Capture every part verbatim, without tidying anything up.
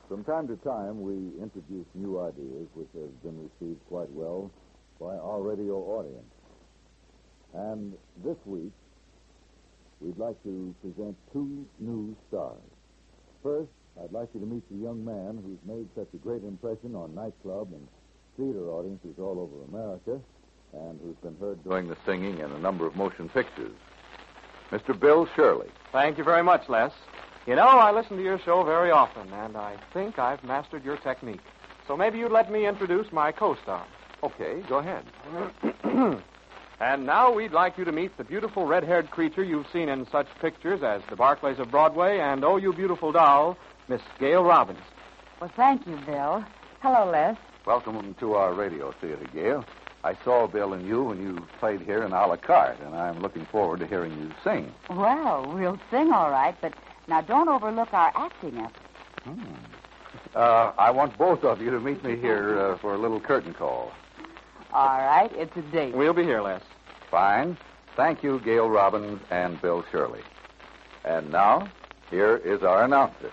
From time to time, we introduce new ideas which have been received quite well by our radio audience. And this week, we'd like to present two new stars. First, I'd like you to meet the young man who's made such a great impression on nightclub and theater audiences all over America, and who's been heard doing the singing in a number of motion pictures. Mister Bill Shirley. Thank you very much, Les. You know, I listen to your show very often, and I think I've mastered your technique. So maybe you'd let me introduce my co-star. Okay, go ahead. And now we'd like you to meet the beautiful red-haired creature you've seen in such pictures as The Barclays of Broadway and Oh, You Beautiful Doll, Miss Gail Robbins. Well, thank you, Bill. Hello, Les. Welcome to our radio theater, Gail. I saw Bill and you when you played here in a la carte, and I'm looking forward to hearing you sing. Well, we'll sing all right, but now don't overlook our acting efforts. Hmm. Uh, I want both of you to meet me here uh, for a little curtain call. All right, it's a date. We'll be here, Les. Fine. Thank you, Gail Robbins and Bill Shirley. And now, here is our announcer.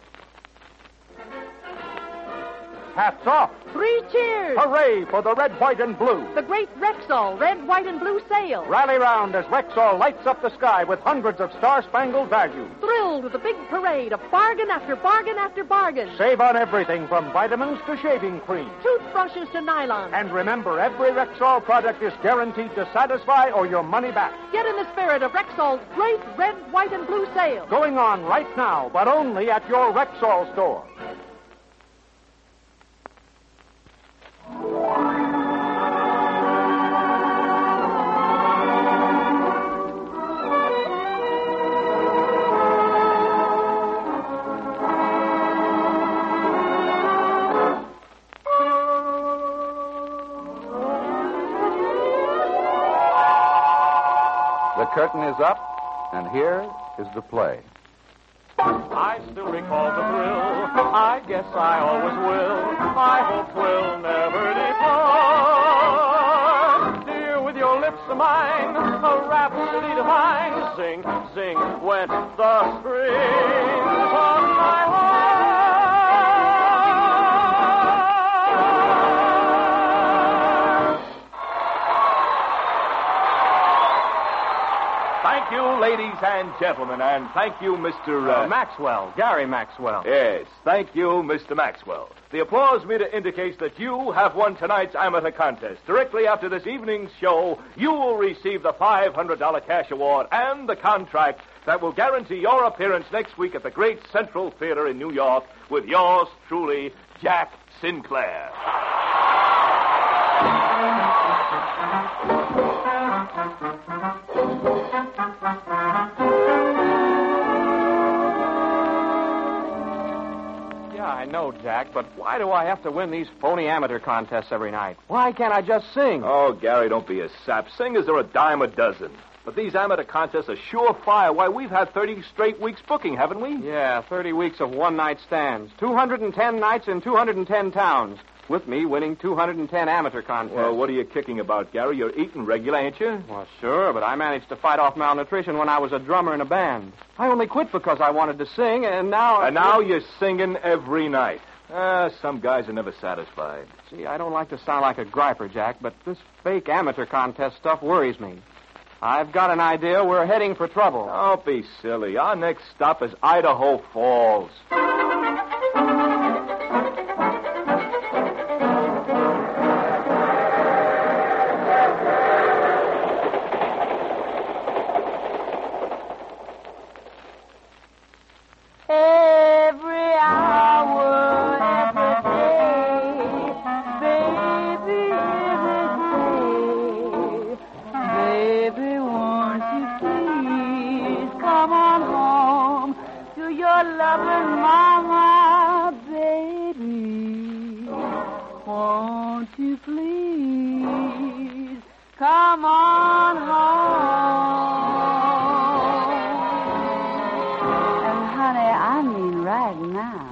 Hats off. Three cheers. Hooray for the red, white, and blue. The great Rexall red, white, and blue sale. Rally round as Rexall lights up the sky with hundreds of star-spangled values. Thrilled with the big parade of bargain after bargain after bargain. Save on everything from vitamins to shaving cream. Toothbrushes to nylon. And remember, every Rexall product is guaranteed to satisfy or your money back. Get in the spirit of Rexall's great red, white, and blue sale. Going on right now, but only at your Rexall store. The curtain is up, and here is the play. I still recall the thrill. I guess I always will. I hope we'll never depart. Dear, with your lips of mine, a rhapsody divine. Sing, sing, when the strings on my heart. Thank you, ladies and gentlemen, and thank you, Mister Uh... Uh, Maxwell, Gary Maxwell. Yes, thank you, Mister Maxwell. The applause meter indicates that you have won tonight's amateur contest. Directly after this evening's show, you will receive the five hundred dollars cash award and the contract that will guarantee your appearance next week at the Great Central Theater in New York with yours truly, Jack Sinclair. I know, Jack, but why do I have to win these phony amateur contests every night? Why can't I just sing? Oh, Gary, don't be a sap. Singers are a dime a dozen. But these amateur contests are surefire. Why, we've had thirty straight weeks booking, haven't we? Yeah, thirty weeks of one-night stands. two hundred ten nights in two hundred ten towns. With me winning two hundred ten amateur contests. Well, what are you kicking about, Gary? You're eating regular, ain't you? Well, sure, but I managed to fight off malnutrition when I was a drummer in a band. I only quit because I wanted to sing, and now... And now you're singing every night. Ah, some guys are never satisfied. See, I don't like to sound like a griper, Jack, but this fake amateur contest stuff worries me. I've got an idea we're heading for trouble. Don't be silly. Our next stop is Idaho Falls. Come on home. And honey, I mean right now.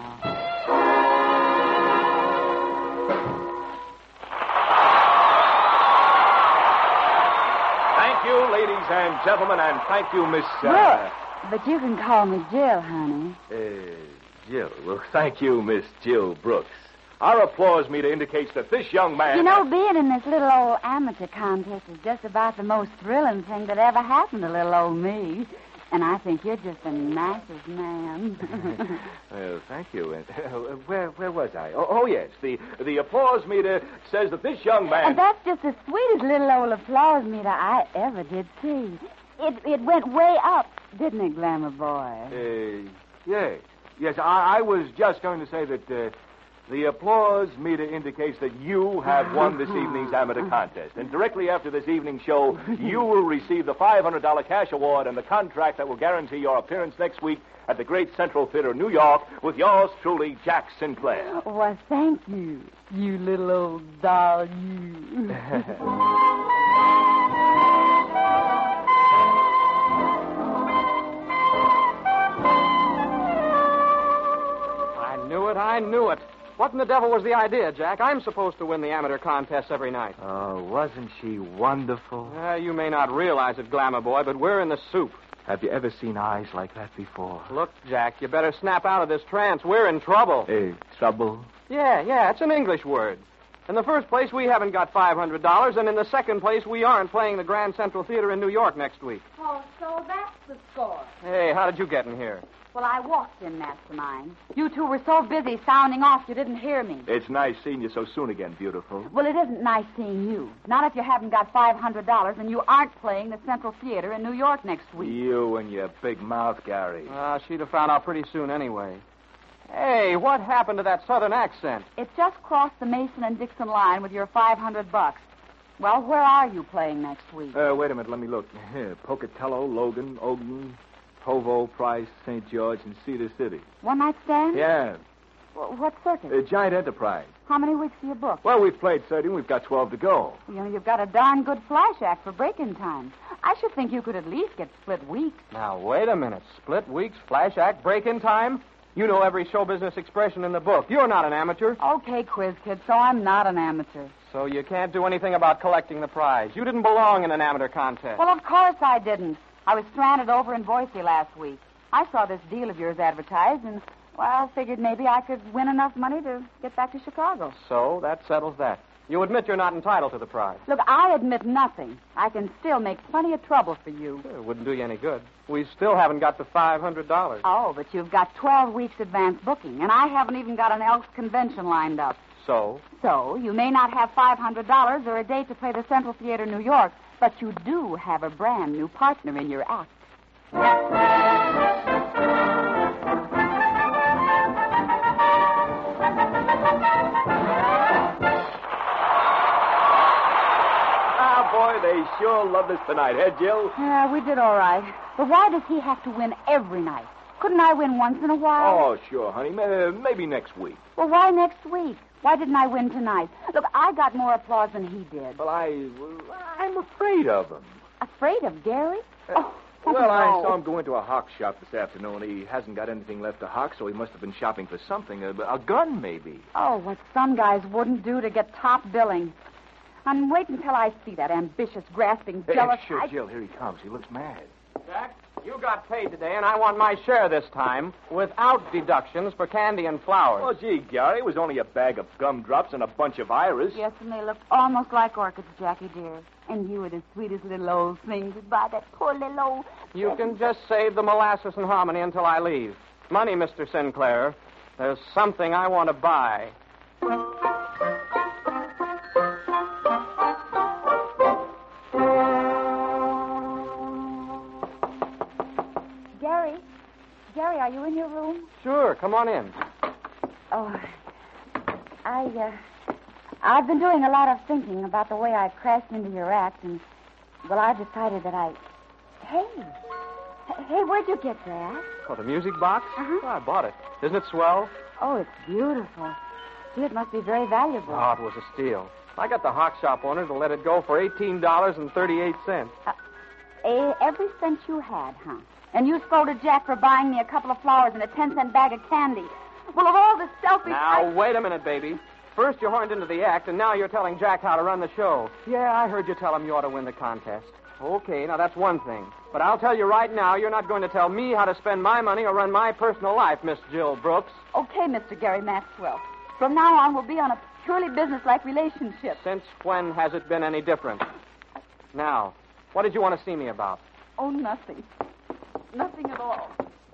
Thank you, ladies and gentlemen, and thank you, Miss... Uh... Look, but you can call me Jill, honey. Uh, Jill. Well, thank you, Miss Jill Brooks. Our applause meter indicates that this young man... You know, being in this little old amateur contest is just about the most thrilling thing that ever happened to little old me. And I think you're just a nicest man. Well, thank you. And, uh, where where was I? Oh, oh, yes. The the applause meter says that this young man... And that's just the sweetest little old applause meter I ever did see. It it went way up, didn't it, Glamour Boy? Uh, yes. Yes, I, I was just going to say that... Uh, The applause meter indicates that you have won this evening's amateur contest. And directly after this evening's show, you will receive the five hundred dollars cash award and the contract that will guarantee your appearance next week at the Great Central Theater in New York with yours truly, Jack Sinclair. Well, thank you, you little old doll, you. I knew it, I knew it. What in the devil was the idea, Jack? I'm supposed to win the amateur contests every night. Oh, wasn't she wonderful? Uh, you may not realize it, Glamour Boy, but we're in the soup. Have you ever seen eyes like that before? Look, Jack, you better snap out of this trance. We're in trouble. Eh, trouble? Yeah, yeah, it's an English word. In the first place, we haven't got five hundred dollars, and in the second place, we aren't playing the Grand Central Theater in New York next week. Oh, so that's the score. Hey, how did you get in here? Well, I walked in, Mastermind. You two were so busy sounding off you didn't hear me. It's nice seeing you so soon again, beautiful. Well, it isn't nice seeing you. Not if you haven't got five hundred dollars and you aren't playing the Central Theater in New York next week. You and your big mouth, Gary. Uh, she'd have found out pretty soon anyway. Hey, what happened to that southern accent? It just crossed the Mason and Dixon line with your five hundred bucks. Well, where are you playing next week? Uh, wait a minute, let me look. Pocatello, Logan, Ogden, Provo, Price, Saint George, and Cedar City. One night stand? Yeah. W- what circuit? A giant enterprise. How many weeks do you book? Well, we've played thirteen. We've got twelve to go. You know, you've got a darn good flash act for break-in time. I should think you could at least get split weeks. Now, wait a minute. Split weeks, flash act, break-in time? You know every show business expression in the book. You're not an amateur. Okay, quiz kid, so I'm not an amateur. So you can't do anything about collecting the prize. You didn't belong in an amateur contest. Well, of course I didn't. I was stranded over in Boise last week. I saw this deal of yours advertised, and, well, figured maybe I could win enough money to get back to Chicago. So that settles that. You admit you're not entitled to the prize. Look, I admit nothing. I can still make plenty of trouble for you. It wouldn't do you any good. We still haven't got the five hundred dollars. Oh, but you've got twelve weeks advance booking, and I haven't even got an Elks convention lined up. So? So, you may not have five hundred dollars or a date to play the Central Theater New York, but you do have a brand new partner in your act. Boy, they sure love us tonight, eh, Jill? Yeah, we did all right. But why does he have to win every night? Couldn't I win once in a while? Oh, sure, honey. Maybe next week. Well, why next week? Why didn't I win tonight? Look, I got more applause than he did. Well, I... I'm afraid of him. Afraid of Gary? Uh, oh, well, no. I saw him go into a hawk shop this afternoon. He hasn't got anything left to hawk, so he must have been shopping for something. A, a gun, maybe. Oh, what some guys wouldn't do to get top billing. I'm waiting until I see that ambitious, grasping, jealous... Hey, sure, I... Jill, here he comes. He looks mad. Jack, you got paid today, and I want my share this time, without deductions for candy and flowers. Oh, gee, Gary, it was only a bag of gumdrops and a bunch of iris. Yes, and they looked almost like orchids, Jackie, dear. And you were the sweetest little old thing goodbye, that poor little old... You can just save the molasses and hominy until I leave. Money, Mister Sinclair. There's something I want to buy. Gary? Gary, are you in your room? Sure, come on in. Oh, I, uh... I've been doing a lot of thinking about the way I crashed into your act, and, well, I've decided that I... Hey. Hey, where'd you get that? Oh, the music box? Uh-huh. Oh, I bought it. Isn't it swell? Oh, it's beautiful. Gee, it must be very valuable. Oh, it was a steal. I got the hawk shop owner to let it go for eighteen dollars and thirty-eight cents. Uh, eh, every cent you had, huh? And you scolded Jack for buying me a couple of flowers and a ten-cent bag of candy. Well, of all the selfish... Now, I... wait a minute, baby. First you horned into the act, and now you're telling Jack how to run the show. Yeah, I heard you tell him you ought to win the contest. Okay, now that's one thing. But I'll tell you right now, you're not going to tell me how to spend my money or run my personal life, Miss Jill Brooks. Okay, Mister Gary Maxwell. From now on, we'll be on a purely business-like relationship. Since when has it been any different? Now, what did you want to see me about? Oh, nothing. Nothing at all.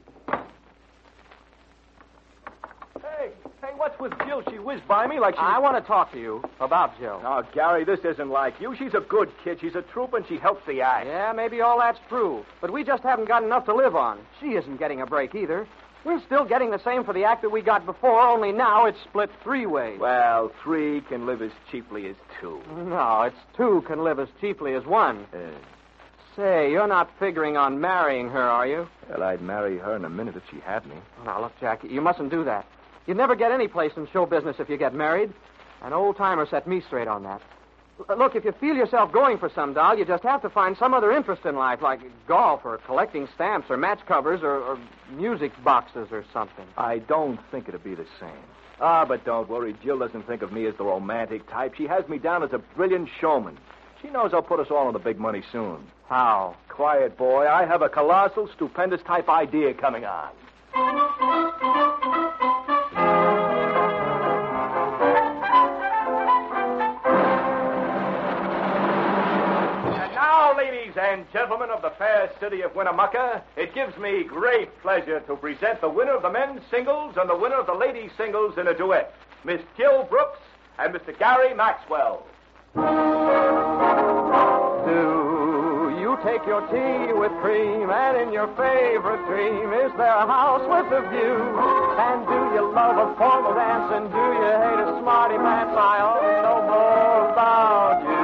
Hey, hey, what's with Jill? She whizzed by me like she... I want to talk to you about Jill. Oh, Gary, this isn't like you. She's a good kid. She's a troop, and she helps the act. Yeah, maybe all that's true. But we just haven't got enough to live on. She isn't getting a break either. We're still getting the same for the act that we got before, only now it's split three ways. Well, three can live as cheaply as two. No, it's two can live as cheaply as one. Uh, Say, you're not figuring on marrying her, are you? well, I'd marry her in a minute if she had me. Now, look, Jack, you mustn't do that. You'd never get any place in show business if you get married. An old-timer set me straight on that. L- Look, if you feel yourself going for some doll, you just have to find some other interest in life, like golf or collecting stamps or match covers or, or music boxes or something. I don't think it'd be the same. Ah, but don't worry. Jill doesn't think of me as the romantic type. She has me down as a brilliant showman. She knows I'll put us all on the big money soon. How? Quiet, boy. I have a colossal, stupendous type idea coming on. And now, ladies and gentlemen of the fair city of Winnemucca, it gives me great pleasure to present the winner of the men's singles and the winner of the ladies' singles in a duet, Miss Jill Brooks and Mister Gary Maxwell. Do you take your tea with cream, and in your favorite dream is there a house with a view? And do you love a formal dance, and do you hate a smarty pants? I ought to know more about you.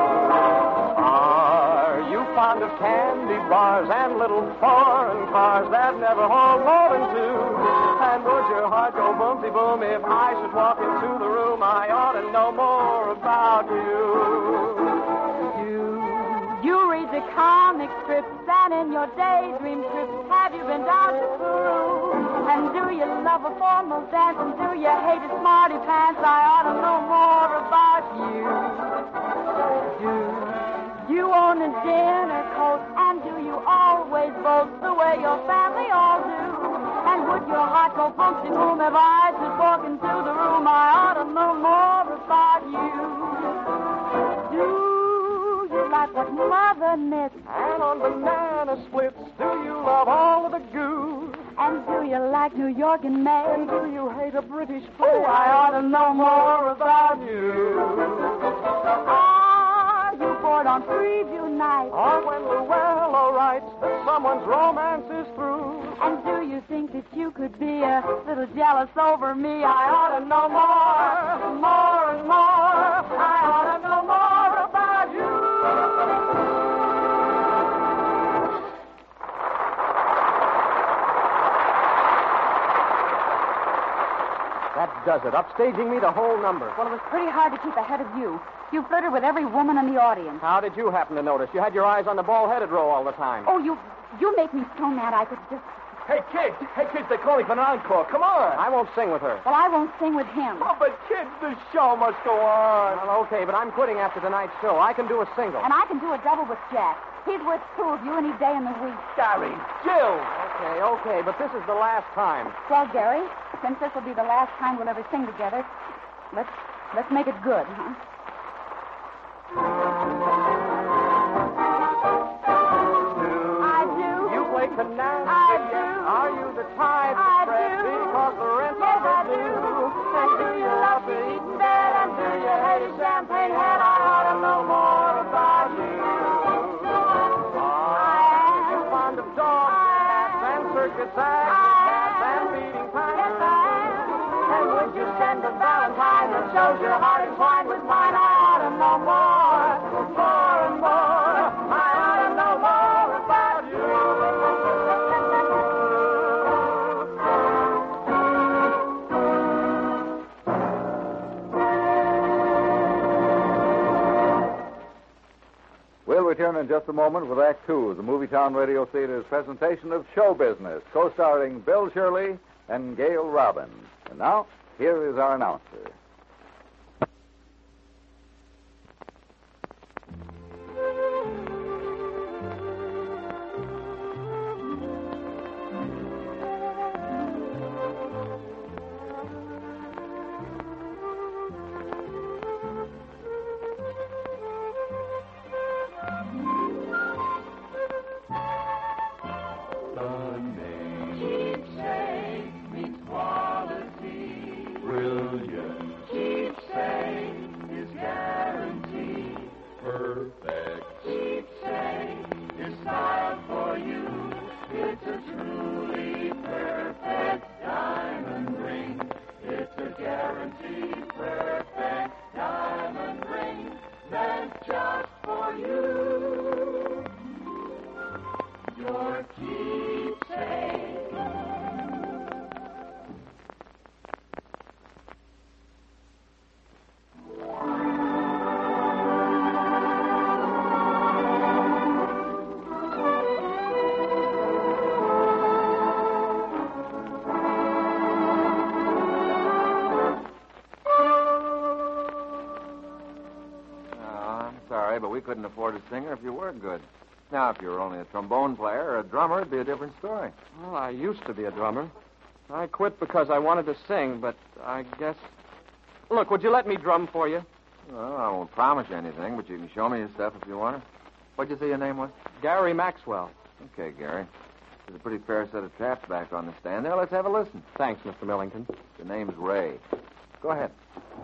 Are you fond of candy bars and little foreign cars that never hold more than two? And would your heart go boomty boom if I should walk into the room? I ought to know more about you. You read the comic strips, and in your daydream trips, have you been down to Peru? And do you love a formal dance, and do you hate a smarty pants? I ought to know more about you. Do you own a dinner coat, and do you always vote the way your family all do? And would your heart go boom to boom if I should walk into the room? I ought to know more about you. Do you like what mother knits? And on banana splits, do you love all of the goo? And do you like New York and May? And do you hate a British play? Oh, I ought to know more about you. Are you bored on preview night? Or when Luella writes that someone's romance is through? And do you think that you could be a little jealous over me? I ought to know more, more and more. I ought to know more about you. That does it. Upstaging me the whole number. Well, it was pretty hard to keep ahead of you. You flirted with every woman in the audience. How did you happen to notice? You had your eyes on the bald-headed row all the time. Oh, you you make me so mad I could just... Hey, kids. Hey, kids, they're calling for an encore. Come on. I won't sing with her. Well, I won't sing with him. Oh, but kids, the show must go on. Well, okay, but I'm quitting after tonight's show. I can do a single. And I can do a double with Jack. He's worth two of you any day in the week. Gary, Jill. Okay, okay, but this is the last time. Well, Gary, since this will be the last time we'll ever sing together, let's let's make it good, huh? I do. You play canasta. I do. Are you the type I to fret do. because the rent's Yes, I do. overdue? And do you love to eat in bed? And do you hate a champagne head? I ought to know more about you. Are you fond of dogs, cats, and circus acts, cats and beating time? Yes, I am. And would you send a valentine that shows your heart entwined with mine? I ought to know more, more and more. I ought to know more about you. We'll return in just a moment with Act Two of the Movietown Radio Theater's presentation of Show Business, co-starring Bill Shirley and Gail Robbins. And now, here is our announcer. sorry, but we couldn't afford a singer if you were good. Now, if you were only a trombone player or a drummer, it'd be a different story. Well, I used to be a drummer. I quit because I wanted to sing, but I guess... Look, would you let me drum for you? Well, I won't promise you anything, but you can show me your stuff if you want to. What'd you say your name was? Gary Maxwell. Okay, Gary. There's a pretty fair set of traps back on the stand there. Let's have a listen. Thanks, Mister Millington. The name's Ray. Go ahead.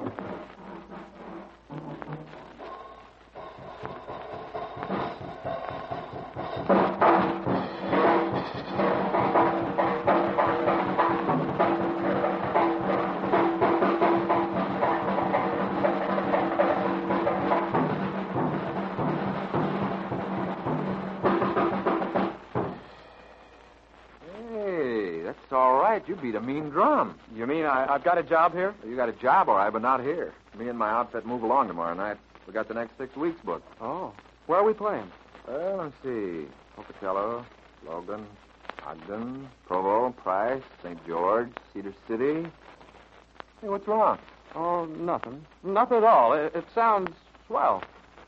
You beat a mean drum. You mean I, I've got a job here? You got a job, all right, but not here. Me and my outfit move along tomorrow night. We got the next six weeks booked. Oh. Where are we playing? Well, let's see. Pocatello, Logan, Ogden, Provo, Price, Saint George, Cedar City. Hey, what's wrong? Oh, nothing. Nothing at all. It, it sounds swell.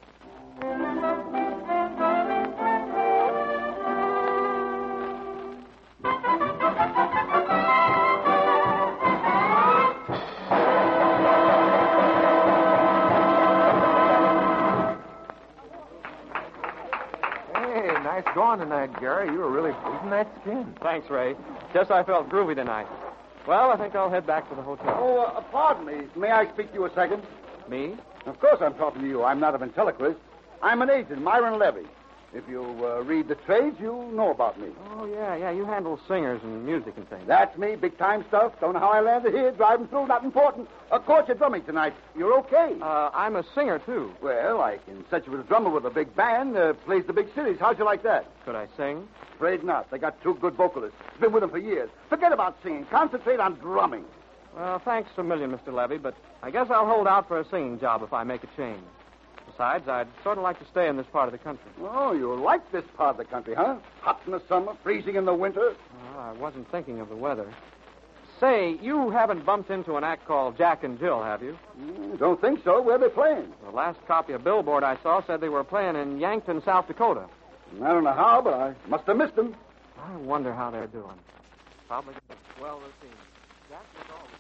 Nice going tonight, Gary. You were really beating that skin. Thanks, Ray. Just I felt groovy tonight. Well, I think I'll head back to the hotel. Oh, uh, pardon me. May I speak to you a second? Me? Of course I'm talking to you. I'm not a ventriloquist. I'm an agent, Myron Levy. If you uh, read the trades, you'll know about me. Oh, yeah, yeah. You handle singers and music and things. That's me. Big-time stuff. Don't know how I landed here. Driving through. Not important. Of course, you're drumming tonight. You're okay. Uh, I'm a singer, too. Well, I can set you with a drummer with a big band. Uh, plays the big cities. How'd you like that? Could I sing? Afraid not. They got two good vocalists. Been with them for years. Forget about singing. Concentrate on drumming. Well, thanks a million, Mister Levy, but I guess I'll hold out for a singing job if I make a change. Besides, I'd sort of like to stay in this part of the country. Oh, you like this part of the country, huh? Hot in the summer, freezing in the winter. Well, I wasn't thinking of the weather. Say, you haven't bumped into an act called Jack and Jill, have you? Mm, don't think so. Where are they playing? The last copy of Billboard I saw said they were playing in Yankton, South Dakota. I don't know how, but I must have missed them. I wonder how they're doing. Probably got a swell routine. Jack was always...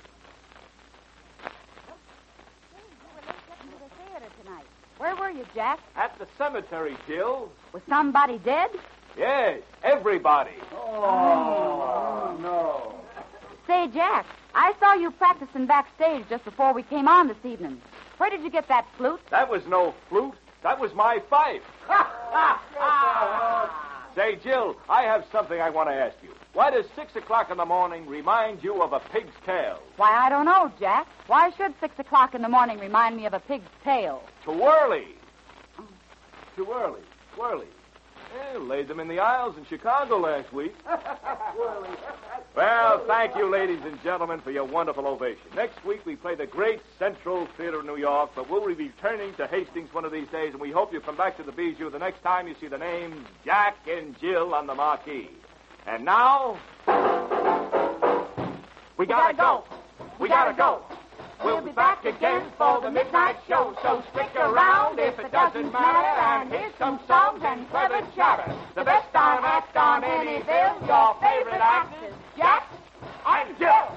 Tonight. Where were you, Jack? At the cemetery, Jill. Was somebody dead? Yes, everybody. Oh, no. Say, Jack, I saw you practicing backstage just before we came on this evening. Where did you get that flute? That was no flute. That was my fife. Say, Jill, I have something I want to ask you. Why does six o'clock in the morning remind you of a pig's tail? Why, I don't know, Jack. Why should six o'clock in the morning remind me of a pig's tail? Too early. Too early. Twirly. Eh, laid them in the aisles in Chicago last week. Well, thank you, ladies and gentlemen, for your wonderful ovation. Next week, we play the great Central Theater of New York, but we'll be returning to Hastings one of these days, and we hope you come back to the Bijou the next time you see the names Jack and Jill on the marquee. And now, we gotta go. We gotta go. We'll be back again for the midnight show, so stick around if it doesn't matter. And here's some songs and clever chatter. The best darn act on any bill, your favorite actors, Jack and Jill.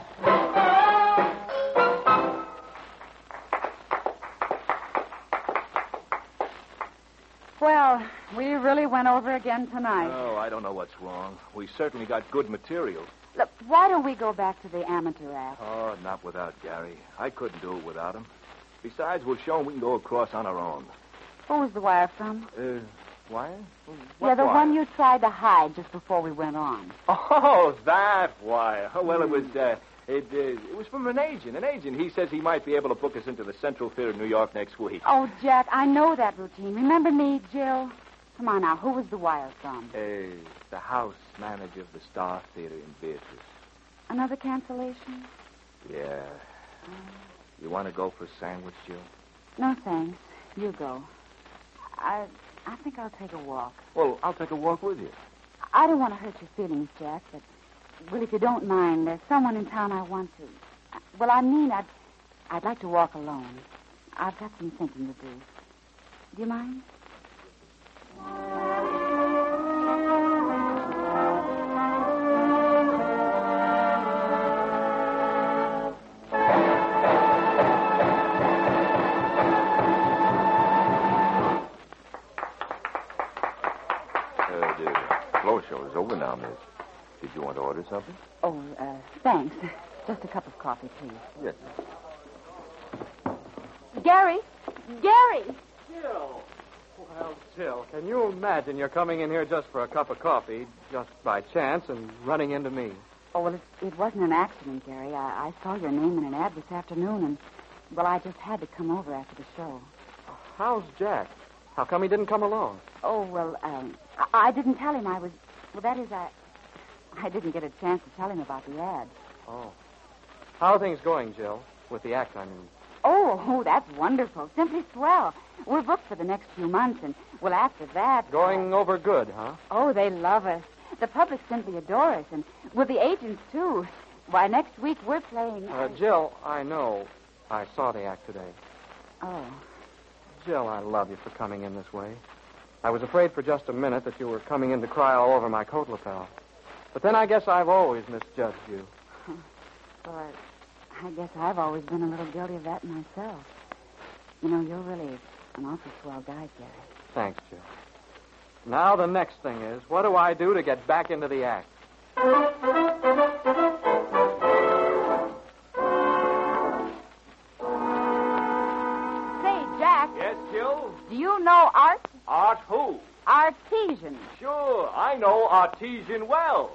Well, we really went over again tonight. Oh, I don't know what's wrong. We certainly got good material. Look, why don't we go back to the amateur act? Oh, not without Gary. I couldn't do it without him. Besides, we'll show him we can go across on our own. Who was the wire from? Uh, wire? What yeah, the wire? one you tried to hide just before we went on. Oh, that wire. Oh, well, it was, uh, it, uh, it was from an agent, an agent. He says he might be able to book us into the Central Theater in New York next week. Oh, Jack, I know that routine. Remember me, Jill? Come on now, who was the wire from? Uh, the house manager of the Star Theater in Beatrice. Another cancellation? Yeah. Uh, you want to go for a sandwich, Jill? No, thanks. You go. I I think I'll take a walk. Well, I'll take a walk with you. I don't want to hurt your feelings, Jack, but, well, if you don't mind, there's someone in town I want to... Well, I mean, I'd, I'd like to walk alone. I've got some thinking to do. Do you mind? Over now, miss. Did you want to order something? Oh, uh, thanks. Just a cup of coffee, please. Yes, miss. Gary! Gary! Jill! Well, Jill, can you imagine you're coming in here just for a cup of coffee, just by chance, and running into me? Oh, well, it, it wasn't an accident, Gary. I, I saw your name in an ad this afternoon, and, well, I just had to come over after the show. How's Jack? How come he didn't come along? Oh, well, um, I, I didn't tell him I was... Well, that is, I... I didn't get a chance to tell him about the ad. Oh. How are things going, Jill? With the act, I mean. Oh, oh, that's wonderful. Simply swell. We're booked for the next few months, and, well, after that... Going uh, over good, huh? Oh, they love us. The public simply adore us, and with the agents, too. Why, next week we're playing... Uh, Jill, I know. I saw the act today. Oh. Jill, I love you for coming in this way. I was afraid for just a minute that you were coming in to cry all over my coat lapel. But then I guess I've always misjudged you. Well, I, I guess I've always been a little guilty of that myself. You know, you're really an awful swell guy, Gary. Thanks, Jill. Now the next thing is, what do I do to get back into the act? Say, Jack. Yes, Jill? Do you know Art? Art who? Artesian. Sure, I know Artesian well.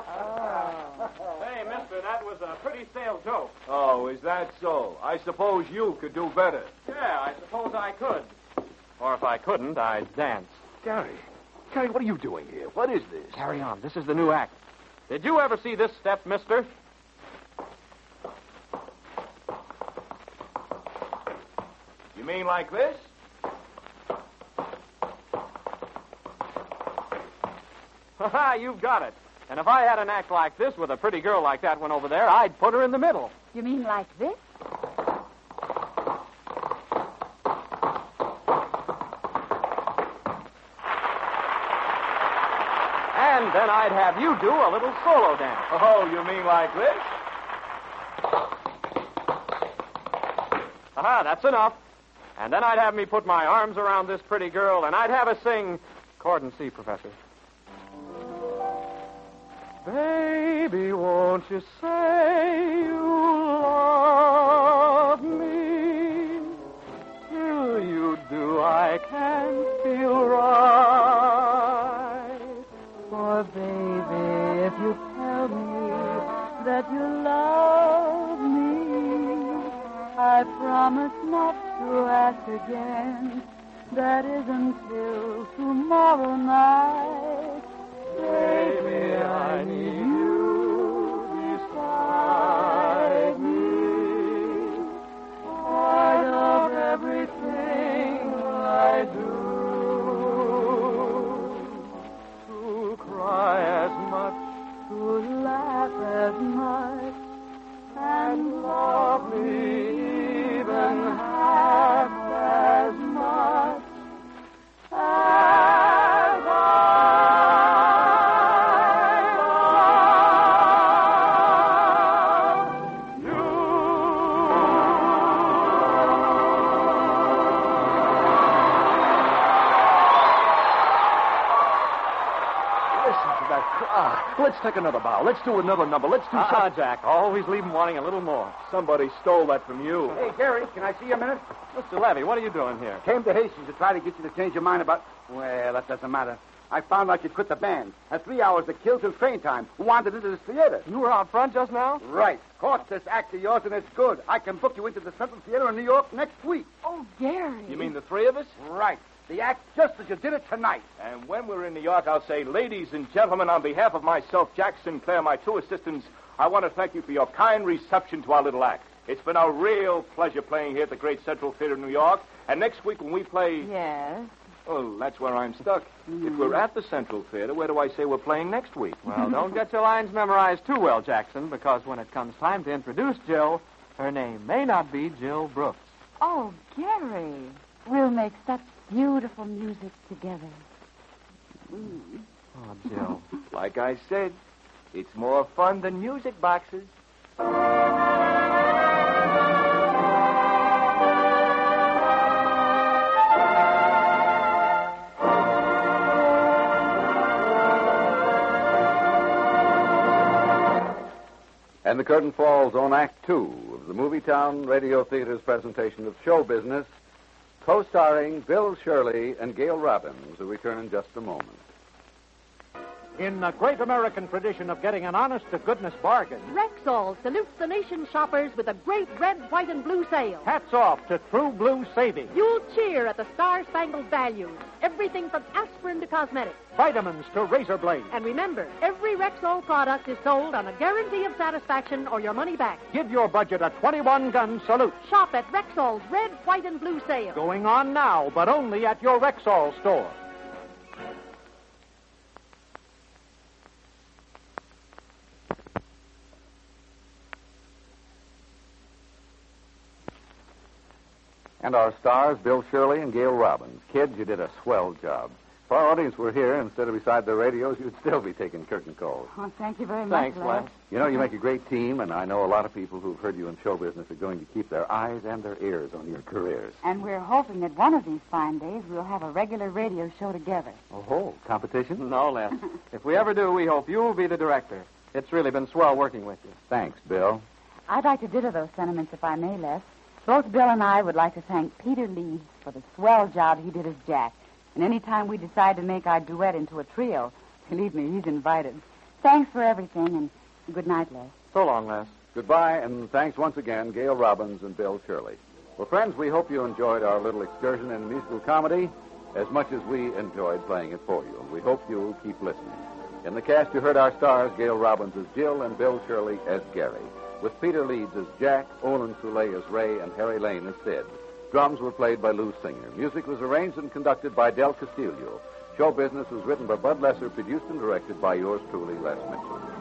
Hey, mister, that was a pretty stale joke. Oh, is that so? I suppose you could do better. Yeah, I suppose I could. Or if I couldn't, I'd dance. Gary, Gary, what are you doing here? What is this? Carry on. This is the new act. Did you ever see this step, mister? You mean like this? Ha-ha, you've got it. And if I had an act like this with a pretty girl like that one over there, I'd put her in the middle. You mean like this? And then I'd have you do a little solo dance. Oh, you mean like this? Aha, that's enough. And then I'd have me put my arms around this pretty girl, and I'd have her sing chord and C, Professor. Baby, won't you say you love me? Till you do, I can't feel right. For, baby, if you tell me that you love me, I promise not to ask again. That is until tomorrow night. Baby, I need you beside me. Part of everything I do. To cry as much, To laugh as much. and love me even half as much as I love you. Listen to that crowd. Let's take another bow. Let's do another number. Let's do Ah, Jack, always leave 'em wanting a little more. Somebody stole that from you. Hey, Gary, can I see you a minute? Mister Levy, what are you doing here? Came to Hastings to try to get you to change your mind about... Well, that doesn't matter. I found out you quit the band. Had three hours to kill till train time. Wandered into this theater. You were out front just now? Right. Caught this act of yours, and it's good. I can book you into the Central Theater in New York next week. Oh, Gary. You mean the three of us? Right. The act just as you did it tonight. And when we're in New York, I'll say, ladies and gentlemen, on behalf of myself, Jack Sinclair, my two assistants, I want to thank you for your kind reception to our little act. It's been a real pleasure playing here at the Great Central Theater in New York. And next week when we play... Yes. Well, that's where I'm stuck. If we're at the Central Theater, where do I say we're playing next week? Well, don't get your lines memorized too well, Jackson, because when it comes time to introduce Jill, her name may not be Jill Brooks. Oh, Gary. We'll make such beautiful music together. Oh, Jill. Like I said, it's more fun than music boxes. And the curtain falls on Act Two of the Movietown Radio Theater's presentation of Show Business, co-starring Bill Shirley and Gail Robbins, who return in just a moment. In the great American tradition of getting an honest-to-goodness bargain, Rexall salutes the nation's shoppers with a great red, white, and blue sale. hats off to True Blue savings. You'll cheer at the star-spangled values. Everything from aspirin to cosmetics. Vitamins to razor blades. And remember, every Rexall product is sold on a guarantee of satisfaction or your money back. Give your budget a twenty-one gun salute. Shop at Rexall's red, white, and blue sale. Going on now, but only at your Rexall store. And our stars, Bill Shirley and Gail Robbins. Kids, you did a swell job. If our audience were here, instead of beside their radios, you'd still be taking curtain calls. Oh, thank you very Thanks, much, Les. Les. You know, you make a great team, and I know a lot of people who've heard you in show business are going to keep their eyes and their ears on your careers. And we're hoping that one of these fine days we'll have a regular radio show together. Oh, competition? No, Les. If we ever do, we hope you'll be the director. It's really been swell working with you. Thanks, Bill. I'd like to ditto those sentiments if I may, Les. Both Bill and I would like to thank Peter Leeds for the swell job he did as Jack. And any time we decide to make our duet into a trio, believe me, he's invited. Thanks for everything, and good night, Les. So long, Les. Goodbye, and thanks once again, Gail Robbins and Bill Shirley. Well, friends, we hope you enjoyed our little excursion in musical comedy as much as we enjoyed playing it for you. And we hope you'll keep listening. In the cast, you heard our stars, Gail Robbins as Jill and Bill Shirley as Gary, with Peter Leeds as Jack, Olin Soule as Ray, and Harry Lane as Sid. Drums were played by Lou Singer. Music was arranged and conducted by Del Castillo. Show Business was written by Bud Lesser, produced and directed by yours truly, Les Mitchell.